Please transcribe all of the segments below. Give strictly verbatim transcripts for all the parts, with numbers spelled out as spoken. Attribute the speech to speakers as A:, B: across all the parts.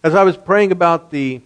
A: As I was praying about the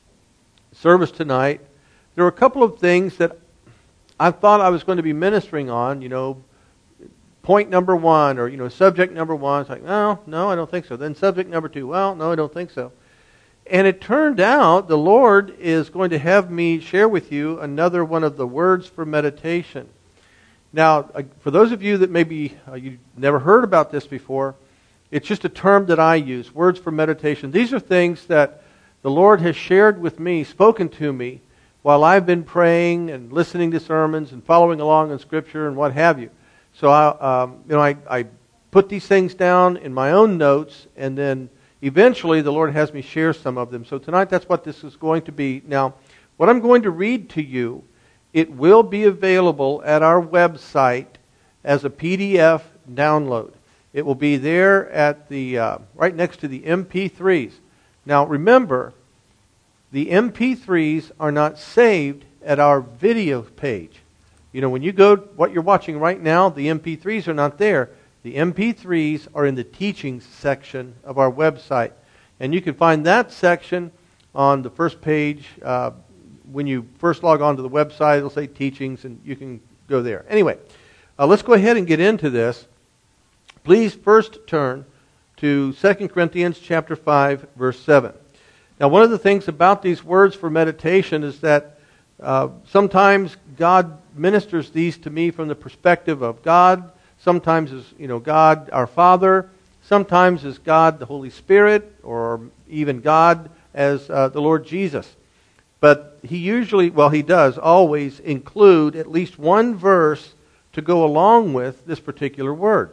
A: service tonight, there were a couple of things that I thought I was going to be ministering on, you know, point number one, or, you know, subject number one. It's like, no, no, I don't think so. Then subject number two, well, no, I don't think so. And it turned out the Lord is going to have me share with you another one of the words for meditation. Now, for those of you that maybe uh, you've never heard about this before, it's just a term that I use, words for meditation. These are things that the Lord has shared with me, spoken to me, while I've been praying and listening to sermons and following along in Scripture and what have you. So I, um, you know, I, I put these things down in my own notes, and then eventually the Lord has me share some of them. So tonight that's what this is going to be. Now, what I'm going to read to you, it will be available at our website as a P D F download. It will be there at the uh, right next to the M P threes. Now remember, the M P threes are not saved at our video page. You know, when you go, what you're watching right now, the M P threes are not there. The M P threes are in the teachings section of our website. And you can find that section on the first page. Uh, when you first log on to the website, it'll say teachings, and you can go there. Anyway, uh, let's go ahead and get into this. Please first turn to Second Corinthians chapter five, verse seven. Now, one of the things about these words for meditation is that uh, sometimes God ministers these to me from the perspective of God. Sometimes as, you know, God our Father. Sometimes as God the Holy Spirit, or even God as uh, the Lord Jesus. But He usually, well, He does always include at least one verse to go along with this particular word.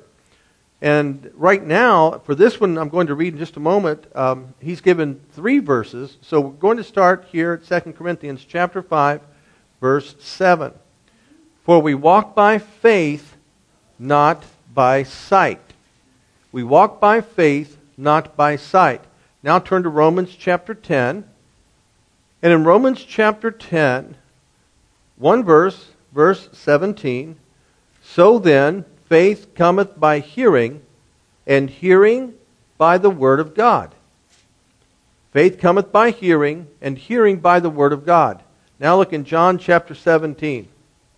A: And right now, for this one I'm going to read in just a moment, um, he's given three verses. So we're going to start here at Second Corinthians chapter five, verse seven. For we walk by faith, not by sight. We walk by faith, not by sight. Now turn to Romans chapter ten. And in Romans chapter ten, one verse, verse seventeen, so then, faith cometh by hearing, and hearing by the word of God. Faith cometh by hearing, and hearing by the word of God. Now look in John chapter seventeen.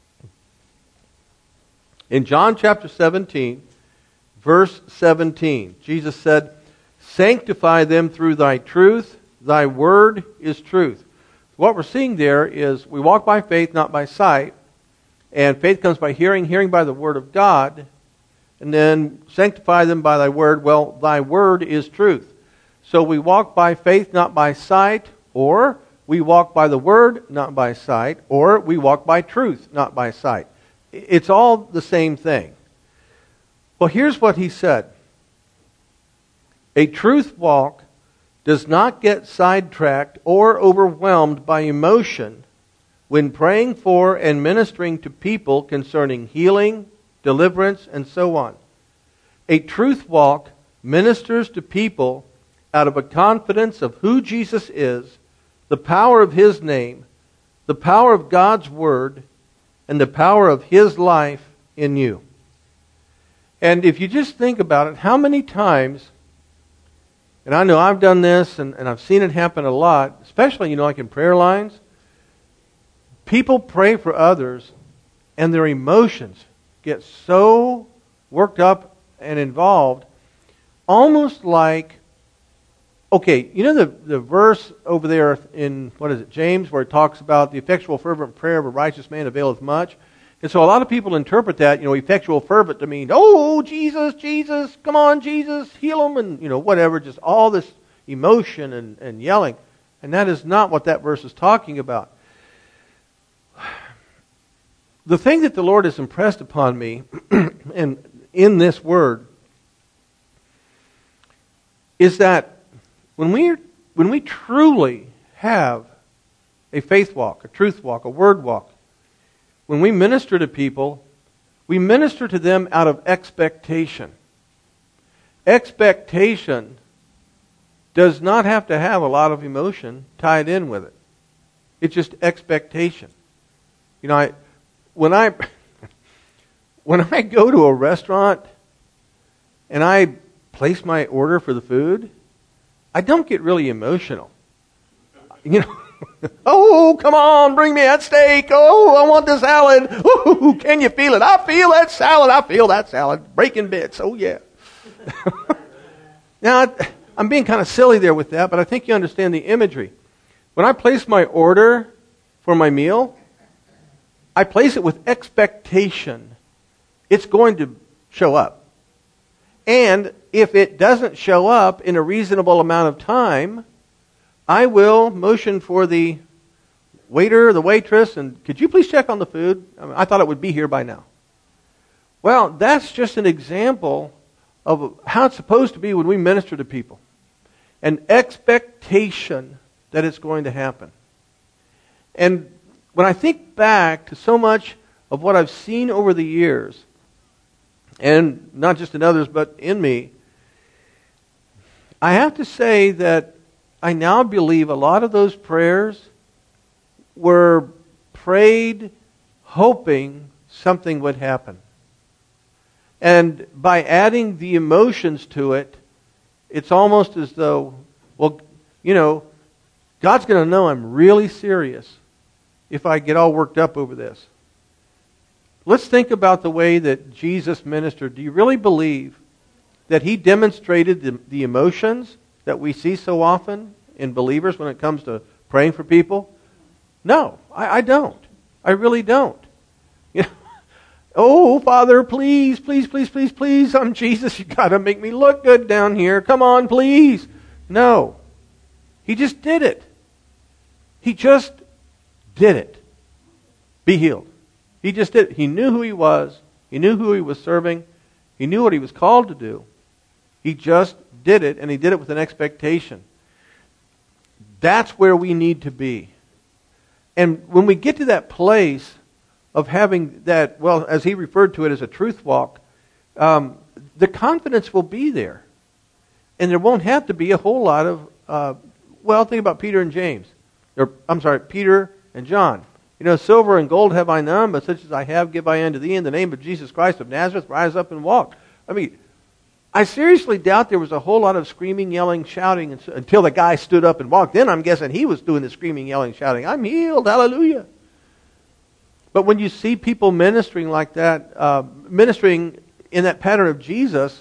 A: In John chapter seventeen, verse seventeen, Jesus said, sanctify them through thy truth, thy word is truth. What we're seeing there is we walk by faith, not by sight. And faith comes by hearing, hearing by the word of God. And then sanctify them by thy word. Well, thy word is truth. So we walk by faith, not by sight. Or we walk by the word, not by sight. Or we walk by truth, not by sight. It's all the same thing. Well, here's what he said. A truth walk does not get sidetracked or overwhelmed by emotion when praying for and ministering to people concerning healing, deliverance, and so on. A truth walk ministers to people out of a confidence of who Jesus is, the power of His name, the power of God's Word, and the power of His life in you. And if you just think about it, how many times, and I know I've done this and, and I've seen it happen a lot, especially, you know, like in prayer lines, people pray for others and their emotions get so worked up and involved, almost like, okay, you know the, the verse over there in, what is it, James, where it talks about the effectual fervent prayer of a righteous man availeth much. And so a lot of people interpret that, you know, effectual fervent to mean, oh, Jesus, Jesus, come on, Jesus, heal him, and, you know, whatever, just all this emotion and, and yelling. And that is not what that verse is talking about. The thing that the Lord has impressed upon me and in this word is that when we when we truly have a faith walk, a truth walk, a word walk, when we minister to people, we minister to them out of expectation. Expectation does not have to have a lot of emotion tied in with it. It's just expectation. You know, I When I when I go to a restaurant and I place my order for the food, I don't get really emotional. You know, oh, come on, bring me that steak. Oh, I want the salad. Oh, can you feel it? I feel that salad. I feel that salad. Breaking bits. Oh, yeah. Now, I'm being kind of silly there with that, but I think you understand the imagery. When I place my order for my meal, I place it with expectation. It's going to show up. And if it doesn't show up in a reasonable amount of time, I will motion for the waiter, the waitress, and could you please check on the food? I mean, I thought it would be here by now. Well, that's just an example of how it's supposed to be when we minister to people. An expectation that it's going to happen. And when I think back to so much of what I've seen over the years, and not just in others, but in me, I have to say that I now believe a lot of those prayers were prayed hoping something would happen. And by adding the emotions to it, it's almost as though, well, you know, God's going to know I'm really serious if I get all worked up over this. Let's think about the way that Jesus ministered. Do you really believe that He demonstrated the, the emotions that we see so often in believers when it comes to praying for people? No, I, I don't. I really don't. You know, oh, Father, please, please, please, please, please, I'm Jesus. You got to make me look good down here. Come on, please. No. He just did it. He just did it. Be healed. He just did it. He knew who He was. He knew who He was serving. He knew what He was called to do. He just did it, and He did it with an expectation. That's where we need to be. And when we get to that place of having that, well, as he referred to it as a truth walk, um, the confidence will be there. And there won't have to be a whole lot of, uh, well, think about Peter and James. Or, I'm sorry, Peter and John. You know, silver and gold have I none, but such as I have give I unto thee. In the name of Jesus Christ of Nazareth, rise up and walk. I mean, I seriously doubt there was a whole lot of screaming, yelling, shouting until the guy stood up and walked. Then I'm guessing he was doing the screaming, yelling, shouting. I'm healed, hallelujah. But when you see people ministering like that, uh, ministering in that pattern of Jesus,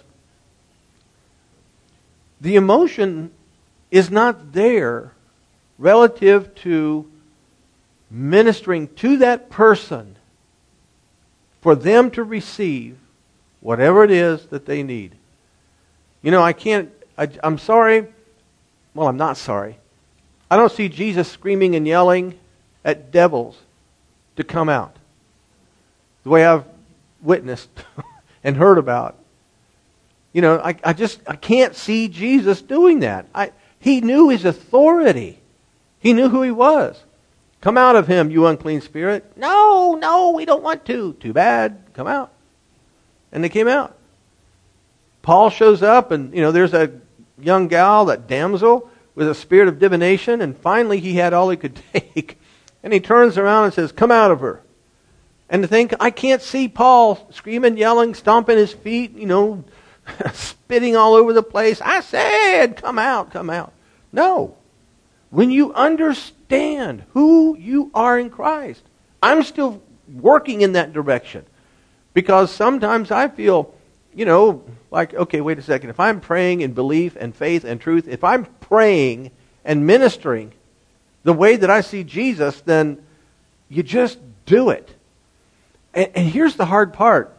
A: the emotion is not there relative to ministering to that person for them to receive whatever it is that they need. You know, I can't, I, I'm sorry. Well, I'm not sorry. I don't see Jesus screaming and yelling at devils to come out. The way I've witnessed and heard about. You know, I, I just, I can't see Jesus doing that. I, he knew His authority. He knew who He was. Come out of him, you unclean spirit. No, no, we don't want to. Too bad. Come out. And they came out. Paul shows up and, you know, there's a young gal, that damsel, with a spirit of divination, and finally he had all he could take. And he turns around and says, come out of her. And to think, I can't see Paul screaming, yelling, stomping his feet, you know, spitting all over the place. I said, come out, come out. No. When you understand who you are in Christ, I'm still working in that direction. Because sometimes I feel, you know, like, okay, wait a second. If I'm praying in belief and faith and truth, if I'm praying and ministering the way that I see Jesus, then you just do it. And, and here's the hard part.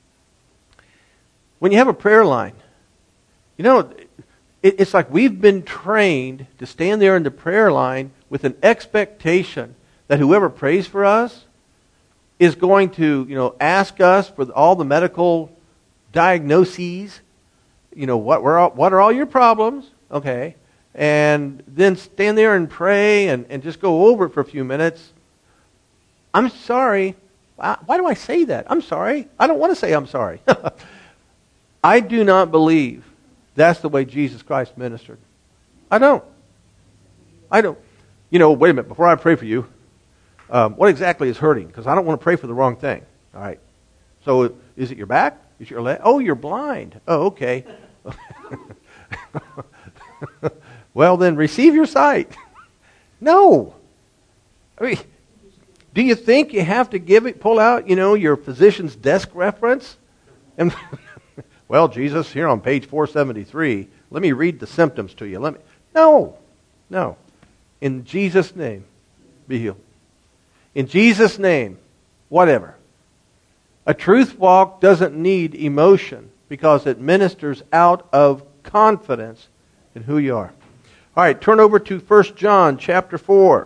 A: When you have a prayer line, you know, it, it's like we've been trained to stand there in the prayer line with an expectation that whoever prays for us is going to, you know, ask us for all the medical diagnoses. You know, what were all, what are all your problems? Okay. And then stand there and pray and, and just go over it for a few minutes. I'm sorry. Why do I say that? I'm sorry. I don't want to say I'm sorry. I do not believe that's the way Jesus Christ ministered. I don't. I don't. You know, wait a minute. Before I pray for you, um, what exactly is hurting? Because I don't want to pray for the wrong thing. All right. So is it your back? Is it your leg? Oh, you're blind. Oh, okay. Well, then receive your sight. No. I mean, do you think you have to give it, pull out, you know, your physician's desk reference? And well, Jesus, here on page four seventy-three, let me read the symptoms to you. Let me. No. No. In Jesus' name, be healed. In Jesus' name, whatever. A truth walk doesn't need emotion because it ministers out of confidence in who you are. All right, turn over to First John chapter four.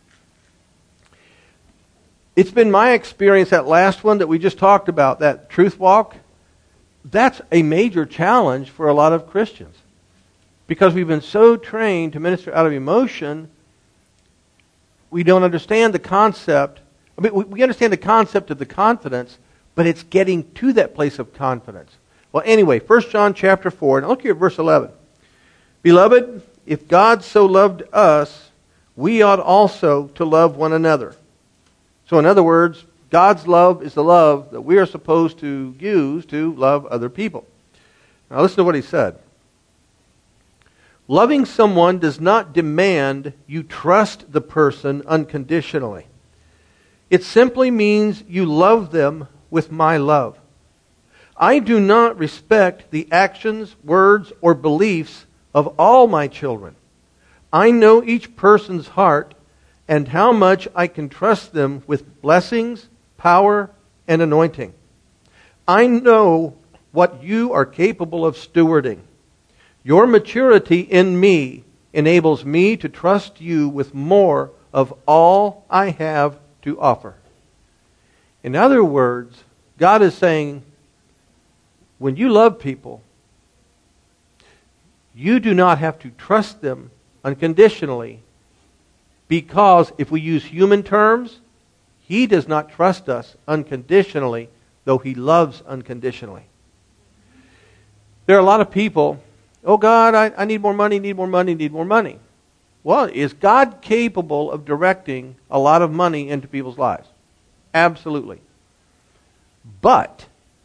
A: It's been my experience, that last one that we just talked about, that truth walk, that's a major challenge for a lot of Christians. Because we've been so trained to minister out of emotion, we don't understand the concept. I mean, we understand the concept of the confidence, but it's getting to that place of confidence. Well, anyway, First John chapter four, now look here at verse eleven. Beloved, if God so loved us, we ought also to love one another. So in other words, God's love is the love that we are supposed to use to love other people. Now listen to what he said. Loving someone does not demand you trust the person unconditionally. It simply means you love them with my love. I do not respect the actions, words, or beliefs of all my children. I know each person's heart and how much I can trust them with blessings, power, and anointing. I know what you are capable of stewarding. Your maturity in me enables me to trust you with more of all I have to offer. In other words, God is saying, when you love people, you do not have to trust them unconditionally, because if we use human terms, He does not trust us unconditionally, though He loves unconditionally. There are a lot of people, oh God, I, I need more money, need more money, need more money. Well, is God capable of directing a lot of money into people's lives? Absolutely. But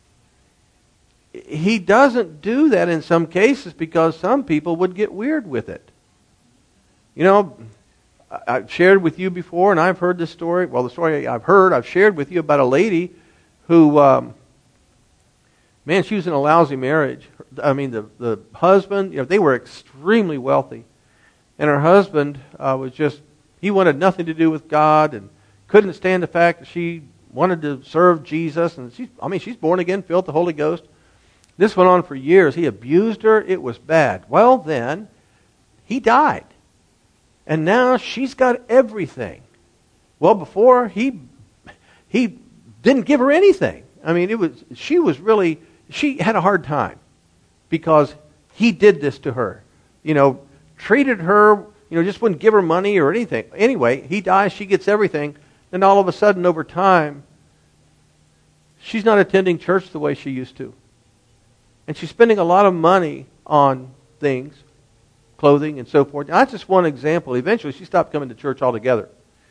A: He doesn't do that in some cases because some people would get weird with it. You know, I've shared with you before, and I've heard this story. Well, the story I've heard, I've shared with you about a lady who, um, man, she was in a lousy marriage. I mean, the, the husband, you know, they were extremely wealthy. And her husband uh, was just, he wanted nothing to do with God and couldn't stand the fact that she wanted to serve Jesus. And she's, I mean, she's born again, filled with the Holy Ghost. This went on for years. He abused her. It was bad. Well, then, he died. And now she's got everything. Well, before, he he didn't give her anything. I mean, it was she was really, she had a hard time because he did this to her. You know, treated her, you know, just wouldn't give her money or anything. Anyway, he dies, she gets everything. Then all of a sudden, over time, she's not attending church the way she used to. And she's spending a lot of money on things, clothing and so forth. Now, that's just one example. Eventually, she stopped coming to church altogether.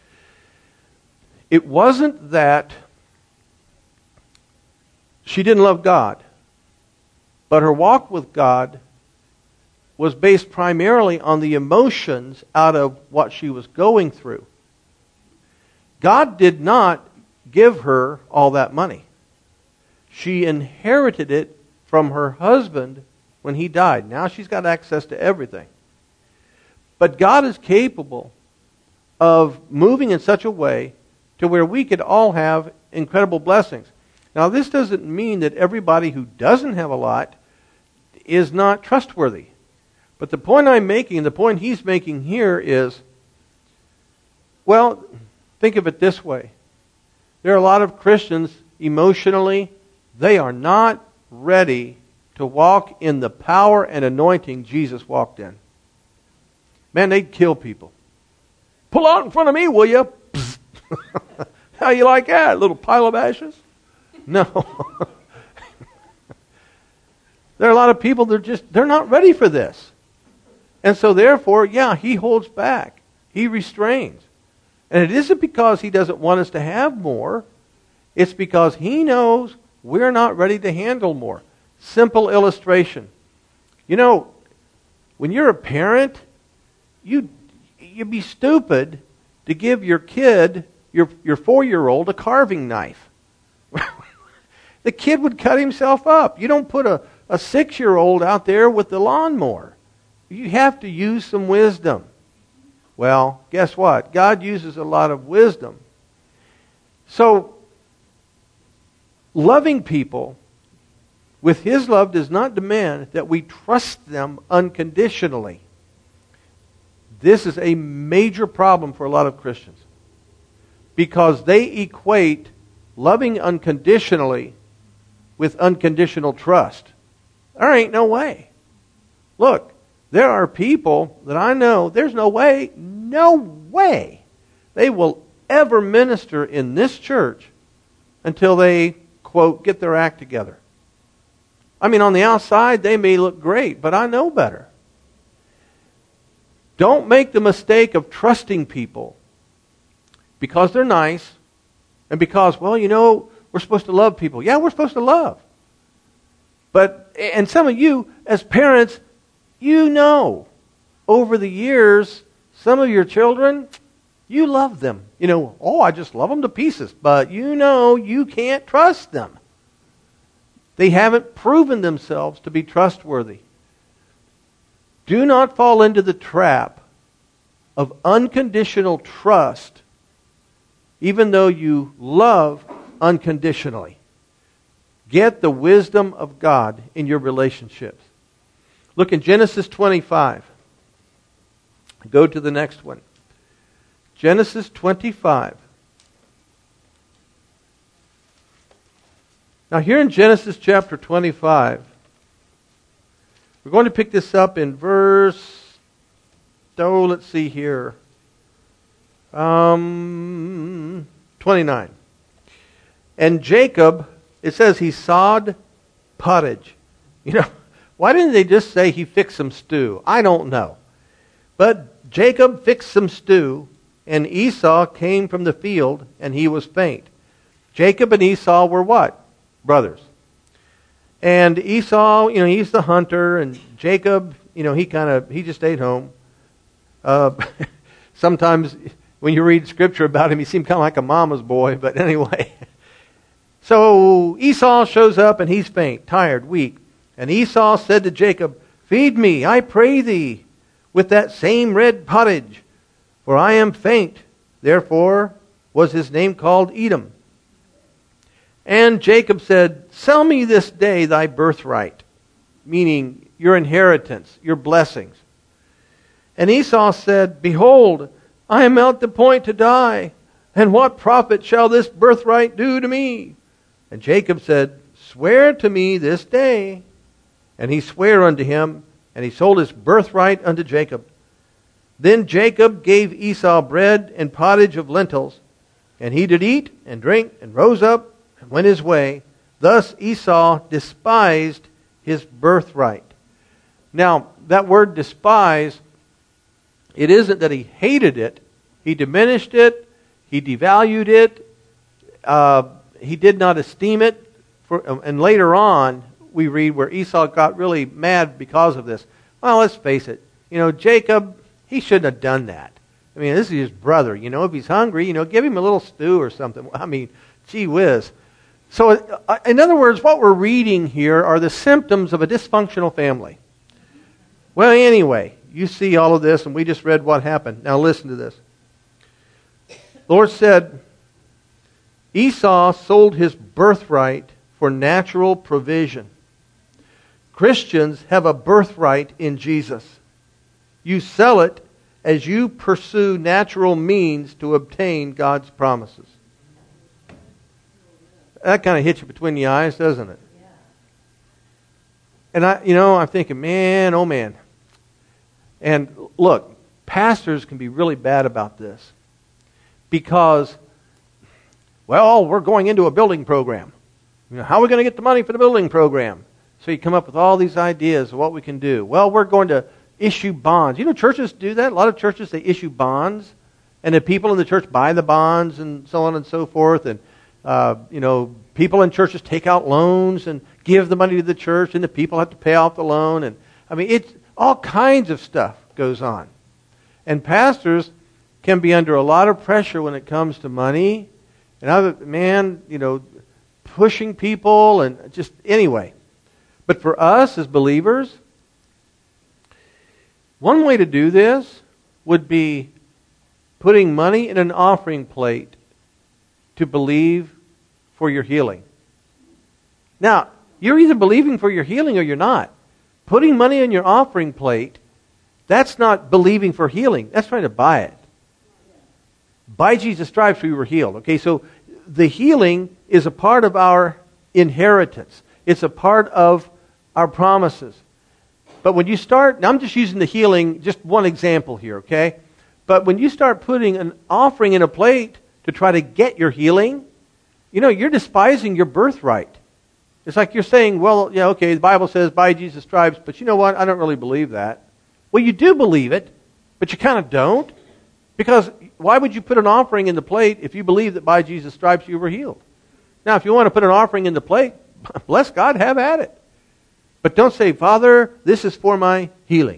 A: It wasn't that she didn't love God, but her walk with God was based primarily on the emotions out of what she was going through. God did not give her all that money. She inherited it from her husband when he died. Now she's got access to everything. But God is capable of moving in such a way to where we could all have incredible blessings. Now, this doesn't mean that everybody who doesn't have a lot is not trustworthy. But the point I'm making, the point he's making here is, well, think of it this way. There are a lot of Christians, emotionally, they are not ready to walk in the power and anointing Jesus walked in. Man, they'd kill people. Pull out in front of me, will you? How you like that? A little pile of ashes? No. There are a lot of people that are just, they're not ready for this. And so therefore, yeah, he holds back. He restrains. And it isn't because he doesn't want us to have more. It's because he knows we're not ready to handle more. Simple illustration. You know, when you're a parent you, you'd be stupid to give your kid, your, your four-year-old, a carving knife. The kid would cut himself up. You don't put a, a six-year-old out there with the lawnmower. You have to use some wisdom. Well, guess what? God uses a lot of wisdom. So, loving people with His love does not demand that we trust them unconditionally. This is a major problem for a lot of Christians, because they equate loving unconditionally with unconditional trust. There ain't no way. Look, there are people that I know, there's no way, no way they will ever minister in this church until they, quote, get their act together. I mean, on the outside, they may look great, but I know better. Don't make the mistake of trusting people because they're nice and because, well, you know, we're supposed to love people. Yeah, we're supposed to love. But, and some of you, as parents, you know, over the years, some of your children, you love them. You know, oh, I just love them to pieces. But you know, you can't trust them. They haven't proven themselves to be trustworthy. Do not fall into the trap of unconditional trust, even though you love unconditionally. Get the wisdom of God in your relationships. Look in Genesis twenty-five. Go to the next one. Genesis twenty-five. Now here in Genesis chapter twenty-five, we're going to pick this up in verse, oh, let's see here, um, twenty-nine. And Jacob, it says he sawed pottage. You know, why didn't they just say he fixed some stew? I don't know. But Jacob fixed some stew, and Esau came from the field, and he was faint. Jacob and Esau were what? Brothers. And Esau, you know, he's the hunter, and Jacob, you know, he kind of, he just stayed home. Uh, sometimes when you read scripture about him, he seemed kind of like a mama's boy, but anyway. So Esau shows up, and he's faint, tired, weak. And Esau said to Jacob, "Feed me, I pray thee, with that same red pottage, for I am faint." Therefore was his name called Edom. And Jacob said, "Sell me this day thy birthright," meaning your inheritance, your blessings. And Esau said, "Behold, I am at the point to die, and what profit shall this birthright do to me?" And Jacob said, "Swear to me this day." And he sware unto him, and he sold his birthright unto Jacob. Then Jacob gave Esau bread and pottage of lentils, and he did eat and drink, and rose up and went his way. Thus Esau despised his birthright. Now, that word despise, it isn't that he hated it. He diminished it. He devalued it. Uh, he did not esteem it. For, and later on, we read where Esau got really mad because of this. Well, let's face it. You know, Jacob, he shouldn't have done that. I mean, this is his brother. You know, if he's hungry, you know, give him a little stew or something. I mean, gee whiz. So, uh, in other words, what we're reading here are the symptoms of a dysfunctional family. Well, anyway, you see all of this, and we just read what happened. Now listen to this. The Lord said, Esau sold his birthright for natural provision. Christians have a birthright in Jesus. You sell it as you pursue natural means to obtain God's promises. That kind of hits you between the eyes, doesn't it? Yeah. And I, you know, I'm thinking, man, oh man. And look, pastors can be really bad about this because, well, we're going into a building program. You know, how are we going to get the money for the building program? So you come up with all these ideas of what we can do. Well, we're going to issue bonds. You know, churches do that. A lot of churches, they issue bonds, and the people in the church buy the bonds and so on and so forth. And Uh, you know, people in churches take out loans and give the money to the church, and the people have to pay off the loan. And I mean, it's all kinds of stuff goes on. And pastors can be under a lot of pressure when it comes to money. And other, man, you know, pushing people and just anyway. But for us as believers, one way to do this would be putting money in an offering plate to believe for your healing. Now, you're either believing for your healing or you're not. Putting money in your offering plate, that's not believing for healing. That's trying to buy it. By Jesus' stripes we were healed. Okay, so the healing is a part of our inheritance. It's a part of our promises. But when you start, now I'm just using the healing, just one example here, okay? But when you start putting an offering in a plate to try to get your healing, you know, you're despising your birthright. It's like you're saying, well, yeah, okay, the Bible says by Jesus' stripes, but you know what? I don't really believe that. Well, you do believe it, but you kind of don't. Because why would you put an offering in the plate if you believe that by Jesus' stripes you were healed? Now, if you want to put an offering in the plate, bless God, have at it. But don't say, Father, this is for my healing.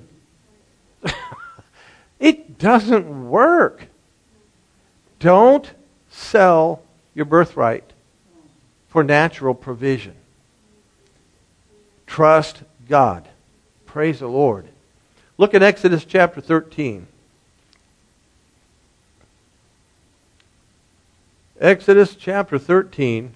A: It doesn't work. Don't sell your birthright for natural provision. Trust God. Praise the Lord. Look at Exodus chapter thirteen. Exodus chapter thirteen.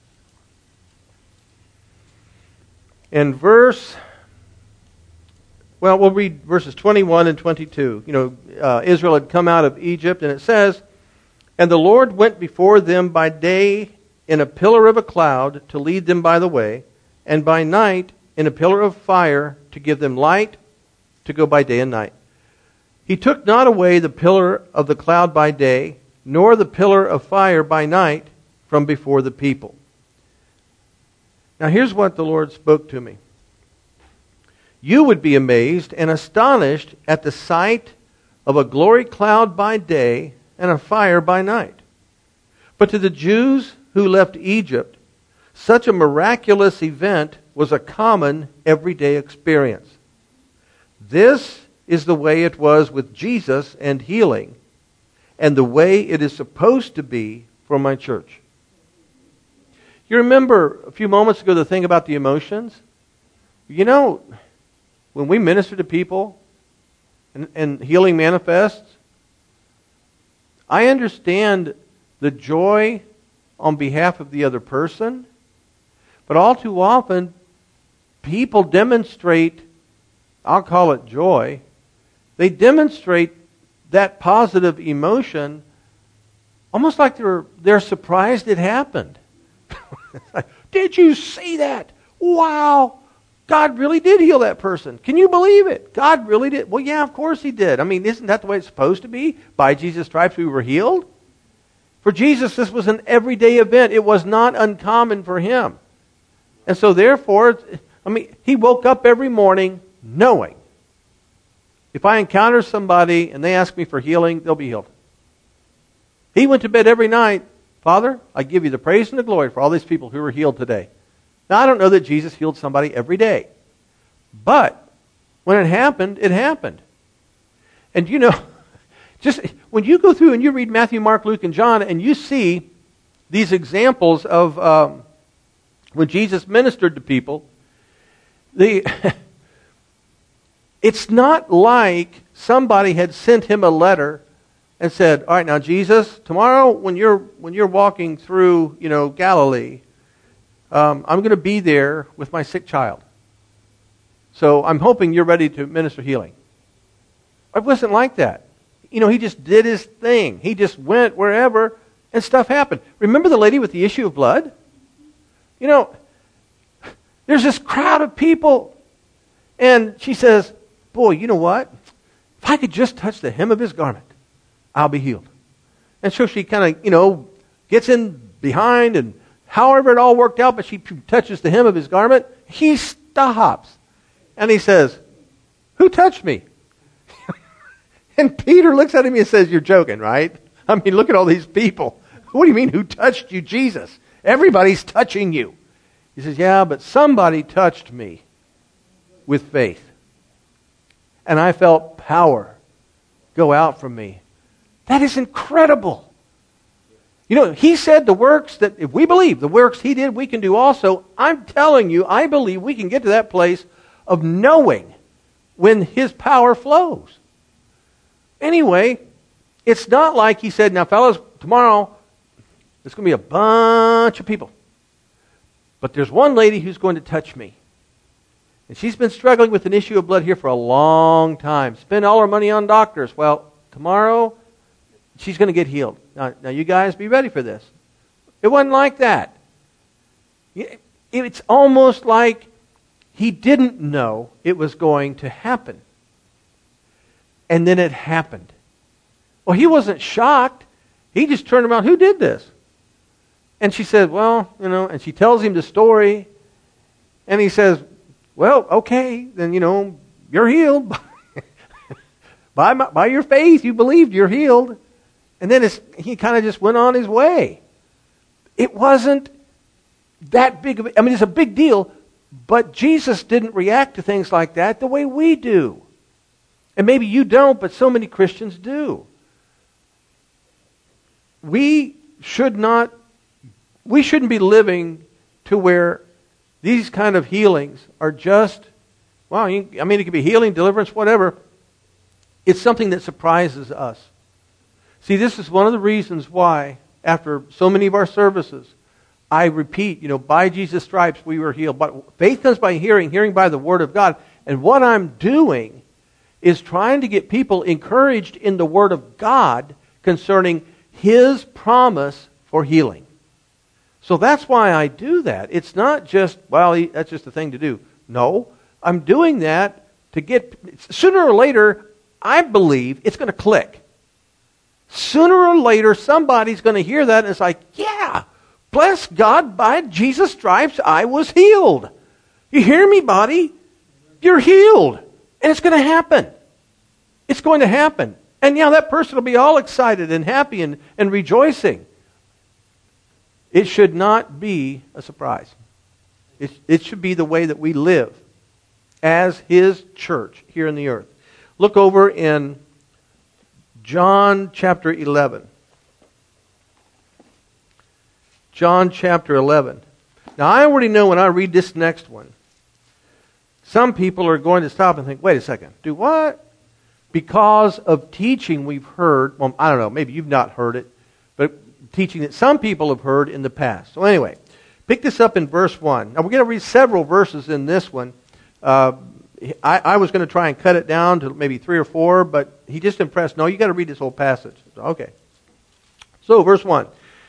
A: And verse, well, we'll read verses twenty-one and twenty-two. You know, uh, Israel had come out of Egypt, and it says, "And the Lord went before them by day in a pillar of a cloud to lead them by the way, and by night in a pillar of fire to give them light to go by day and night. He took not away the pillar of the cloud by day, nor the pillar of fire by night from before the people." Now here's what the Lord spoke to me. "You would be amazed and astonished at the sight of a glory cloud by day and a fire by night. But to the Jews who left Egypt, such a miraculous event was a common everyday experience. This is the way it was with Jesus and healing, and the way it is supposed to be for my church." You remember a few moments ago the thing about the emotions? You know, when we minister to people and, and healing manifests, I understand the joy on behalf of the other person, but all too often people demonstrate, I'll call it joy, they demonstrate that positive emotion almost like they're, they're surprised it happened. Did you see that? Wow! God really did heal that person. Can you believe it? God really did. Well, yeah, of course He did. I mean, isn't that the way it's supposed to be? By Jesus' stripes we were healed. For Jesus, this was an everyday event. It was not uncommon for Him. And so therefore, I mean, He woke up every morning knowing, if I encounter somebody and they ask me for healing, they'll be healed. He went to bed every night, Father, I give you the praise and the glory for all these people who were healed today. Now, I don't know that Jesus healed somebody every day. But when it happened, it happened. And you know, just when you go through and you read Matthew, Mark, Luke, and John, and you see these examples of um, when Jesus ministered to people, the it's not like somebody had sent Him a letter and said, all right, now Jesus, tomorrow when you're when you're walking through, you know, Galilee, um, I'm going to be there with my sick child. So I'm hoping you're ready to minister healing. It wasn't like that. You know, He just did His thing. He just went wherever and stuff happened. Remember the lady with the issue of blood? You know, there's this crowd of people, and she says, boy, you know what? If I could just touch the hem of His garment, I'll be healed. And so she kind of, you know, gets in behind, and however it all worked out, but she touches the hem of His garment. He stops. And He says, who touched me? And Peter looks at him and says, you're joking, right? I mean, look at all these people. What do you mean, who touched you, Jesus? Everybody's touching you. He says, yeah, but somebody touched me with faith. And I felt power go out from me. That is incredible. You know, he said the works that, if we believe the works he did, we can do also. I'm telling you, I believe we can get to that place of knowing when his power flows. Anyway, it's not like he said, now fellas, tomorrow there's going to be a bunch of people. But there's one lady who's going to touch me. And she's been struggling with an issue of blood here for a long time. Spent all her money on doctors. Well, tomorrow, she's going to get healed. Now, now, you guys be ready for this. It wasn't like that. It's almost like he didn't know it was going to happen. And then it happened. Well, he wasn't shocked. He just turned around, who did this? And she said, well, you know, and she tells him the story. And he says, well, okay, then, you know, you're healed. by, my, by your faith, you believed you're healed. And then it's, he kind of just went on his way. It wasn't that big of a, I mean, it's a big deal, but Jesus didn't react to things like that the way we do. And maybe you don't, but so many Christians do. We should not, we shouldn't be living to where these kind of healings are just, well, I mean, it could be healing, deliverance, whatever. It's something that surprises us. See, this is one of the reasons why, after so many of our services, I repeat, you know, by Jesus' stripes we were healed. But faith comes by hearing, hearing by the Word of God. And what I'm doing is trying to get people encouraged in the Word of God concerning His promise for healing. So that's why I do that. It's not just, well, that's just a thing to do. No, I'm doing that to get, sooner or later, I believe it's going to click. Sooner or later, somebody's going to hear that and it's like, yeah, bless God, by Jesus' stripes, I was healed. You hear me, body? You're healed. And it's going to happen. It's going to happen. And yeah, that person will be all excited and happy and, and rejoicing. It should not be a surprise. It, it should be the way that we live as His church here in the earth. Look over in John chapter eleven. John chapter eleven. Now I already know when I read this next one, some people are going to stop and think, wait a second, do what? Because of teaching we've heard, well, I don't know, maybe you've not heard it, but teaching that some people have heard in the past. So anyway, pick this up in verse one. Now we're going to read several verses in this one. Uh, I, I was going to try and cut it down to maybe three or four, but he just impressed, no, you got to read this whole passage. Okay. So verse one.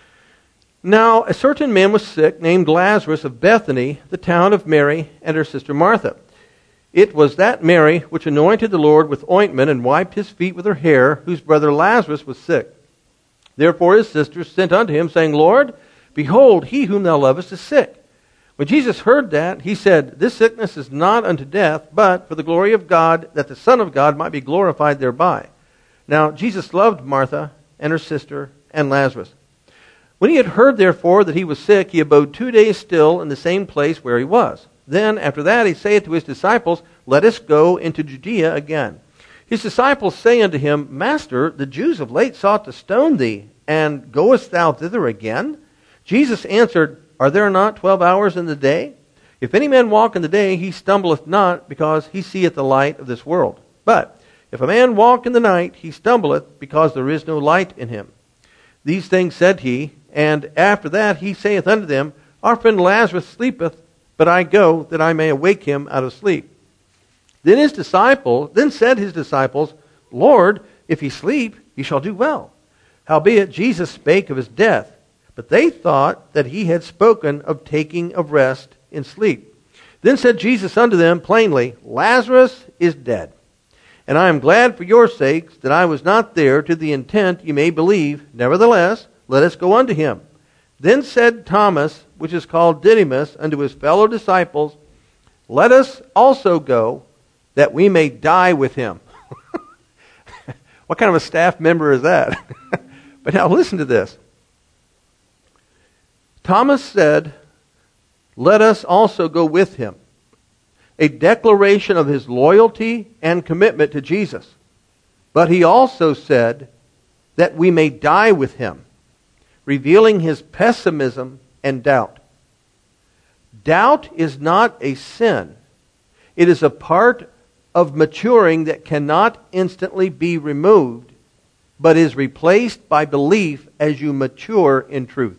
A: Now a certain man was sick, named Lazarus of Bethany, the town of Mary and her sister Martha. It was that Mary which anointed the Lord with ointment and wiped his feet with her hair, whose brother Lazarus was sick. Therefore his sisters sent unto him, saying, Lord, behold, he whom thou lovest is sick. When Jesus heard that, he said, This sickness is not unto death, but for the glory of God, that the Son of God might be glorified thereby. Now Jesus loved Martha and her sister and Lazarus. When he had heard, therefore, that he was sick, he abode two days still in the same place where he was. Then, after that, he saith to his disciples, Let us go into Judea again. His disciples say unto him, Master, the Jews of late sought to stone thee, and goest thou thither again? Jesus answered, Are there not twelve hours in the day? If any man walk in the day, he stumbleth not, because he seeth the light of this world. But if a man walk in the night, he stumbleth, because there is no light in him. These things said he, and after that he saith unto them, Our friend Lazarus sleepeth, but I go, that I may awake him out of sleep. Then his disciple, then said his disciples, Lord, if he sleep, he shall do well. Howbeit Jesus spake of his death, but they thought that he had spoken of taking of rest in sleep. Then said Jesus unto them plainly, Lazarus is dead, and I am glad for your sakes that I was not there, to the intent ye may believe. Nevertheless, let us go unto him. Then said Thomas, which is called Didymus, unto his fellow disciples, Let us also go, that we may die with him. What kind of a staff member is that? But now listen to this. Thomas said, Let us also go with him. A declaration of his loyalty and commitment to Jesus. But he also said that we may die with him, revealing his pessimism and doubt. Doubt is not a sin. It is a part of maturing that cannot instantly be removed, but is replaced by belief as you mature in truth.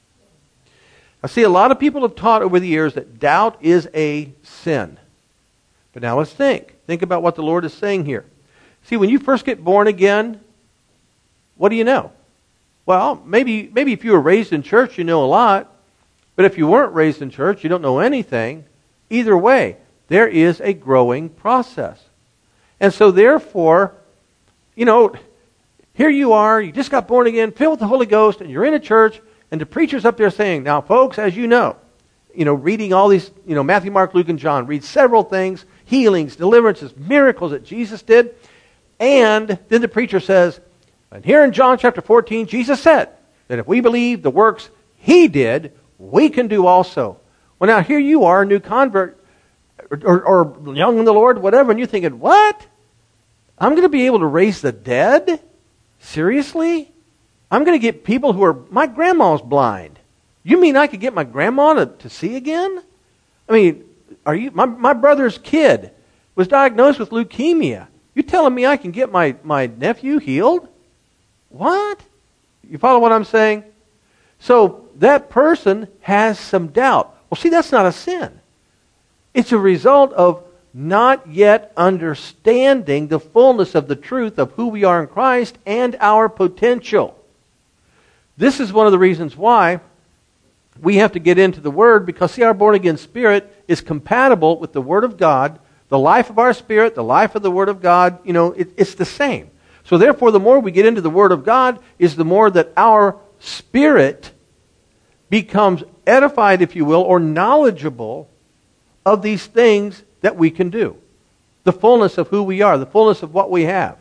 A: I see a lot of people have taught over the years that doubt is a sin. But now let's think. Think about what the Lord is saying here. See, when you first get born again, what do you know? Well, maybe maybe if you were raised in church, you know a lot. But if you weren't raised in church, you don't know anything. Either way, there is a growing process. And so therefore, you know, here you are, you just got born again, filled with the Holy Ghost, and you're in a church, and the preacher's up there saying, now folks, as you know, you know, reading all these, you know, Matthew, Mark, Luke, and John, read several things, healings, deliverances, miracles that Jesus did. And then the preacher says, and here in John chapter fourteen, Jesus said that if we believe the works he did, we can do also. Well, now here you are, a new convert, or, or, or young in the Lord, whatever, and you're thinking, what? I'm going to be able to raise the dead? Seriously? I'm going to get people who are, my grandma's blind. You mean I could get my grandma to, to see again? I mean, are you, my, my brother's kid was diagnosed with leukemia. You telling me I can get my, my nephew healed? What? You follow what I'm saying? So that person has some doubt. Well, see, that's not a sin. It's a result of not yet understanding the fullness of the truth of who we are in Christ and our potential. This is one of the reasons why we have to get into the Word, because, see, our born-again spirit is compatible with the Word of God. The life of our spirit, the life of the Word of God, you know, it, it's the same. So therefore, the more we get into the Word of God, is the more that our spirit becomes edified, if you will, or knowledgeable of these things that we can do. The fullness of who we are, the fullness of what we have.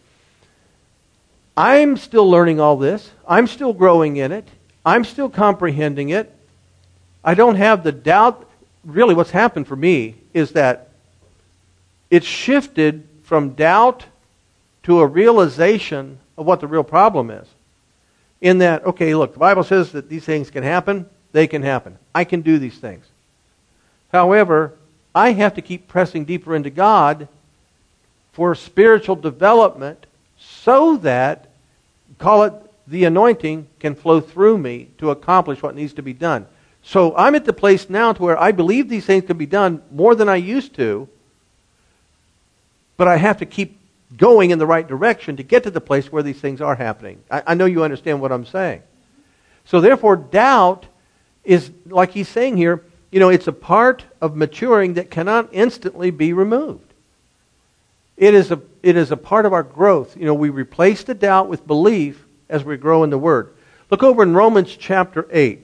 A: I'm still learning all this. I'm still growing in it. I'm still comprehending it. I don't have the doubt. Really, what's happened for me is that it's shifted from doubt to a realization of what the real problem is. In that, okay, look, the Bible says that these things can happen. They can happen. I can do these things. However, I have to keep pressing deeper into God for spiritual development so that, call it the anointing, can flow through me to accomplish what needs to be done. So I'm at the place now to where I believe these things can be done more than I used to, but I have to keep going in the right direction to get to the place where these things are happening. I, I know you understand what I'm saying. So therefore, doubt is, like he's saying here, you know, it's a part of maturing that cannot instantly be removed. It is a it is a part of our growth. You know, we replace the doubt with belief as we grow in the Word. Look over in Romans chapter eight.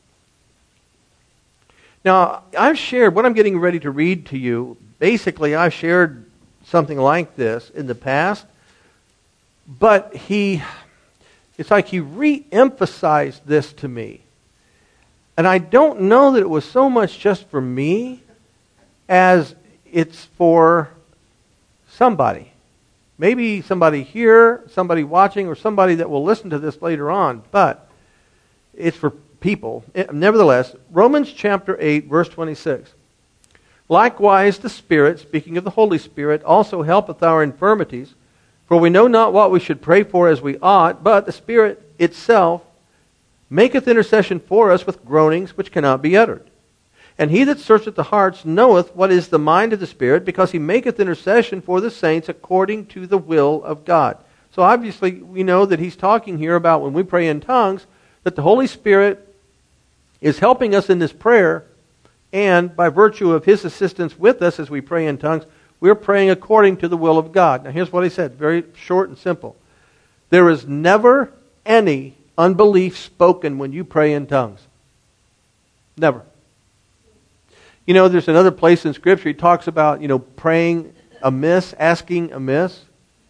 A: Now, I've shared, what I'm getting ready to read to you, basically I've shared something like this in the past, but he, it's like he re-emphasized this to me. And I don't know that it was so much just for me as it's for somebody. Maybe somebody here, somebody watching, or somebody that will listen to this later on. But it's for people. Nevertheless, Romans chapter eight, verse twenty-six. Likewise the Spirit, speaking of the Holy Spirit, also helpeth our infirmities. For we know not what we should pray for as we ought, but the Spirit itself maketh intercession for us with groanings which cannot be uttered. And he that searcheth the hearts knoweth what is the mind of the Spirit, because he maketh intercession for the saints according to the will of God. So obviously we know that he's talking here about when we pray in tongues, that the Holy Spirit is helping us in this prayer, and by virtue of his assistance with us as we pray in tongues, we're praying according to the will of God. Now here's what he said, very short and simple. There is never any unbelief spoken when you pray in tongues. Never. You know, there's another place in Scripture he talks about, you know, praying amiss, asking amiss.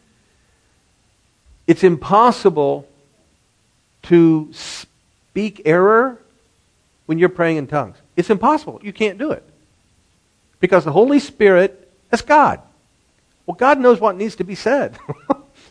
A: It's impossible to speak error when you're praying in tongues. It's impossible. You can't do it. Because the Holy Spirit, that's God. Well, God knows what needs to be said.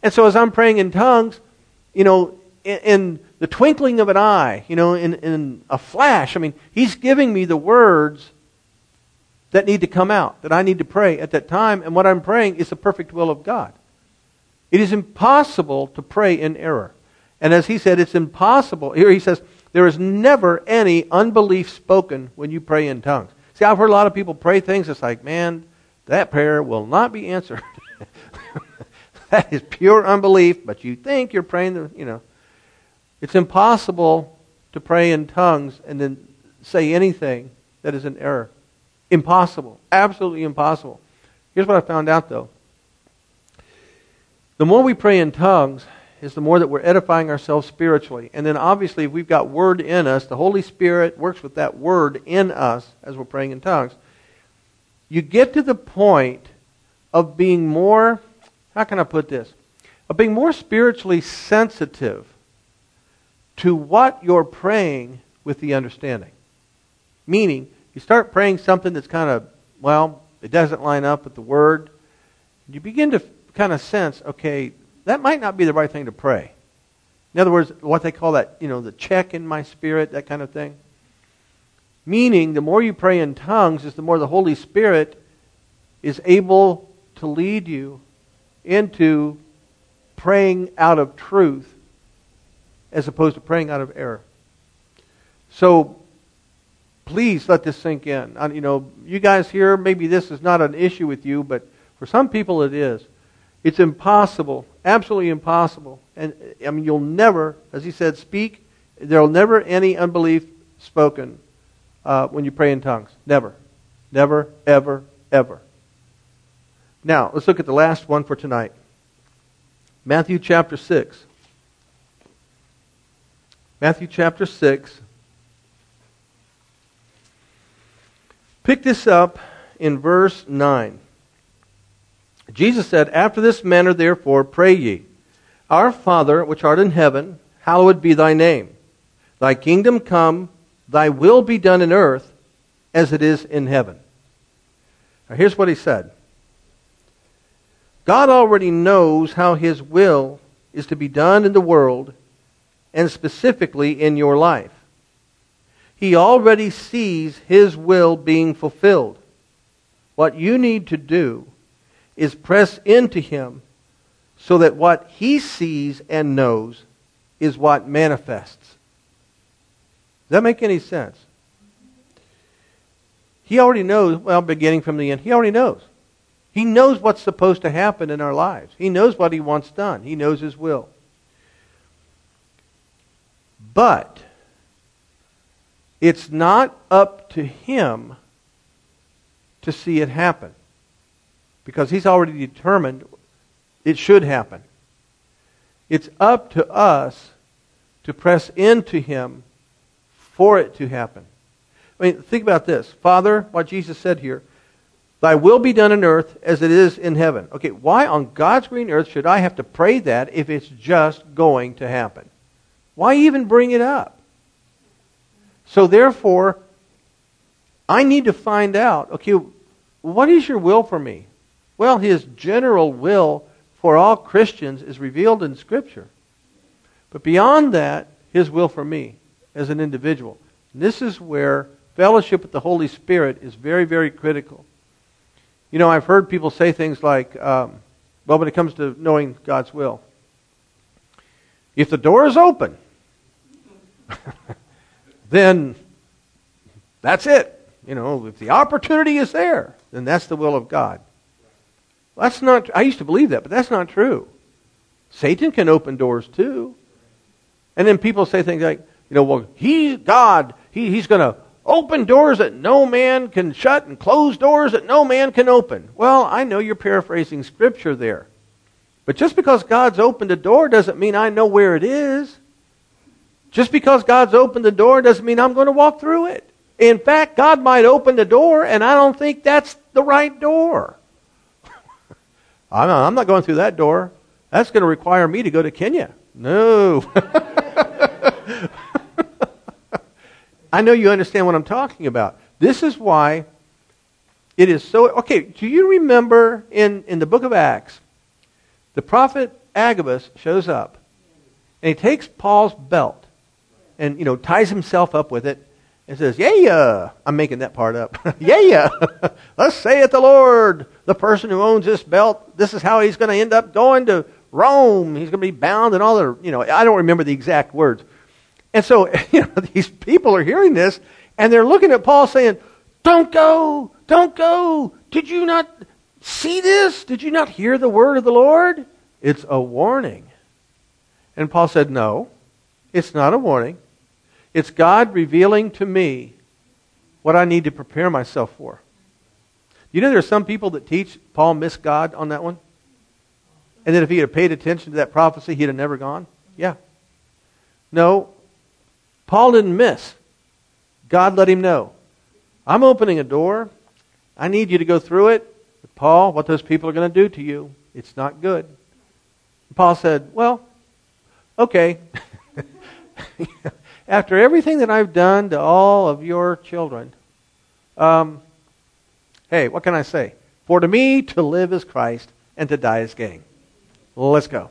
A: And so as I'm praying in tongues, you know, in, in the twinkling of an eye, you know, in, in a flash, I mean, He's giving me the words that need to come out, that I need to pray at that time. And what I'm praying is the perfect will of God. It is impossible to pray in error. And as he said, it's impossible. Here he says, there is never any unbelief spoken when you pray in tongues. See, I've heard a lot of people pray things. It's like, man, that prayer will not be answered. That is pure unbelief, but you think you're praying, the, you know. It's impossible to pray in tongues and then say anything that is an error. Impossible. Absolutely impossible. Here's what I found out, though. The more we pray in tongues is the more that we're edifying ourselves spiritually. And then obviously if we've got word in us, the Holy Spirit works with that word in us as we're praying in tongues. You get to the point of being more, how can I put this? Of being more spiritually sensitive to what you're praying with the understanding. Meaning, you start praying something that's kind of, well, it doesn't line up with the word. You begin to kind of sense, okay, that might not be the right thing to pray. In other words, what they call that, you know, the check in my spirit, that kind of thing. Meaning, the more you pray in tongues is the more the Holy Spirit is able to lead you into praying out of truth as opposed to praying out of error. So, please let this sink in. You know, you guys here, maybe this is not an issue with you, but for some people it is. It's impossible, absolutely impossible. And I mean, you'll never, as he said, speak. There'll never any unbelief spoken uh, when you pray in tongues. Never. Never, ever, ever. Now, let's look at the last one for tonight. Matthew chapter six. Matthew chapter six. Pick this up in verse nine. Jesus said, after this manner therefore pray ye, Our Father which art in heaven, hallowed be thy name. Thy kingdom come, thy will be done in earth as it is in heaven. Now here's what he said. God already knows how His will is to be done in the world and specifically in your life. He already sees His will being fulfilled. What you need to do is press into Him so that what He sees and knows is what manifests. Does that make any sense? He already knows, well, beginning from the end, He already knows. He knows what's supposed to happen in our lives. He knows what He wants done. He knows His will. But it's not up to Him to see it happen. Because He's already determined it should happen. It's up to us to press into Him for it to happen. I mean, think about this. Father, what Jesus said here, Thy will be done on earth as it is in heaven. Okay, why on God's green earth should I have to pray that if it's just going to happen? Why even bring it up? So therefore, I need to find out, okay, what is your will for me? Well, His general will for all Christians is revealed in Scripture. But beyond that, His will for me as an individual. And this is where fellowship with the Holy Spirit is very, very critical. You know, I've heard people say things like, um, well, when it comes to knowing God's will, if the door is open, then that's it. You know, if the opportunity is there, then that's the will of God. That's not, I used to believe that, but that's not true. Satan can open doors too. And then people say things like, you know, well, He's God. He, he's going to open doors that no man can shut and close doors that no man can open. Well, I know you're paraphrasing Scripture there. But just because God's opened a door doesn't mean I know where it is. Just because God's opened the door doesn't mean I'm going to walk through it. In fact, God might open the door and I don't think that's the right door. I'm not, I'm not going through that door. That's going to require me to go to Kenya. No. I know you understand what I'm talking about. This is why it is so... Okay, do you remember in, in the book of Acts, the prophet Agabus shows up, and he takes Paul's belt, and you know ties himself up with it, and says, "Yeah, yeah." I'm making that part up. yeah, yeah. Thus saith the Lord. The person who owns this belt, this is how he's going to end up going to Rome. He's going to be bound and all the, you know, I don't remember the exact words. And so, you know, these people are hearing this, and they're looking at Paul saying, "Don't go, don't go. Did you not see this? Did you not hear the word of the Lord?" It's a warning. And Paul said, "No, it's not a warning. It's God revealing to me what I need to prepare myself for." You know there are some people that teach Paul missed God on that one? And that if he had paid attention to that prophecy, he'd have never gone? Yeah. No, Paul didn't miss. God let him know. I'm opening a door. I need you to go through it. But Paul, what those people are going to do to you, it's not good. And Paul said, "Well, okay." After everything that I've done to all of your children, um, hey, what can I say? For to me, to live is Christ, and to die is gain. Let's go.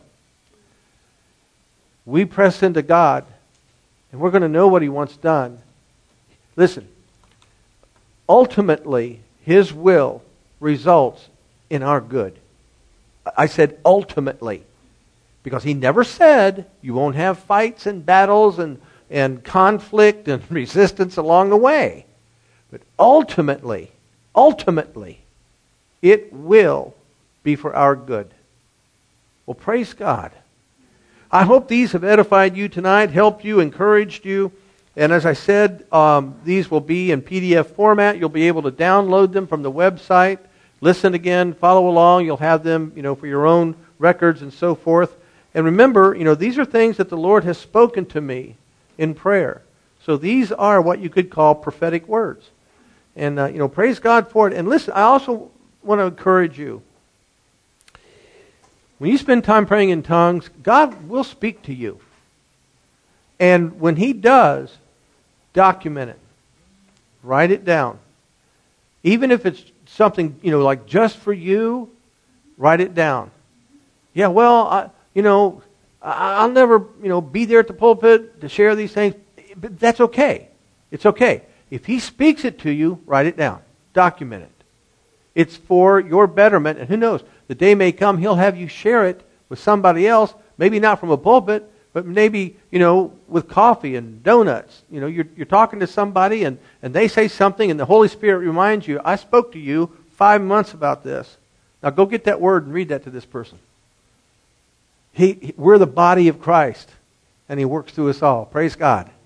A: We press into God, and we're going to know what He wants done. Listen, ultimately, His will results in our good. I said ultimately, because He never said you won't have fights and battles and, and conflict and resistance along the way. But ultimately, ultimately, it will be for our good. Well, praise God. I hope these have edified you tonight, helped you, encouraged you. And as I said, um, these will be in P D F format. You'll be able to download them from the website. Listen again, follow along. You'll have them, you know, for your own records and so forth. And remember, you know, these are things that the Lord has spoken to me in prayer. So these are what you could call prophetic words. And, uh, you know, praise God for it. And listen, I also want to encourage you. When you spend time praying in tongues, God will speak to you. And when He does, document it. Write it down. Even if it's something, you know, like just for you, write it down. Yeah, well, I, you know, I'll never, you know, be there at the pulpit to share these things. But that's okay. It's okay. If He speaks it to you, write it down. Document it. It's for your betterment. And who knows, the day may come, He'll have you share it with somebody else. Maybe not from a pulpit, but maybe, you know, with coffee and donuts. You know, you're, you're talking to somebody and, and they say something and the Holy Spirit reminds you, I spoke to you five months about this. Now go get that word and read that to this person. He, he, we're the body of Christ, and He works through us all. Praise God.